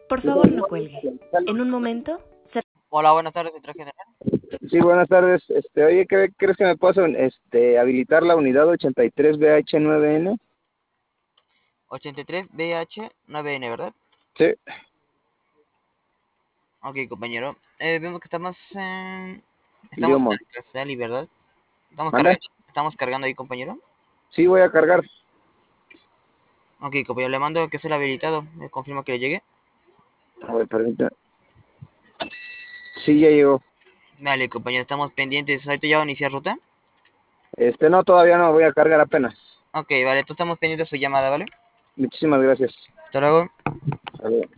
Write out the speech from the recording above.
Por favor, no cuelgue. En un momento, Hola, buenas tardes, Central General. Sí, buenas tardes. Oye, ¿crees que me pasan habilitar la unidad 83BH9N? 83BH9N, ¿verdad? Sí, Ok, compañero. Vemos que estamos Leomon. en el Casali, ¿verdad? ¿Manda? Estamos cargando ahí, compañero. Sí, voy a cargar. Ok, compañero, le mando que sea el habilitado. Me confirma que le llegue. A ver, permítame. Sí, ya llegó. Vale, compañero, estamos pendientes. ¿Ahorita ya va a iniciar ruta? No, todavía no, voy a cargar apenas. Ok, vale, entonces estamos pendientes de su llamada, ¿vale? Muchísimas gracias. Hasta luego. Adiós.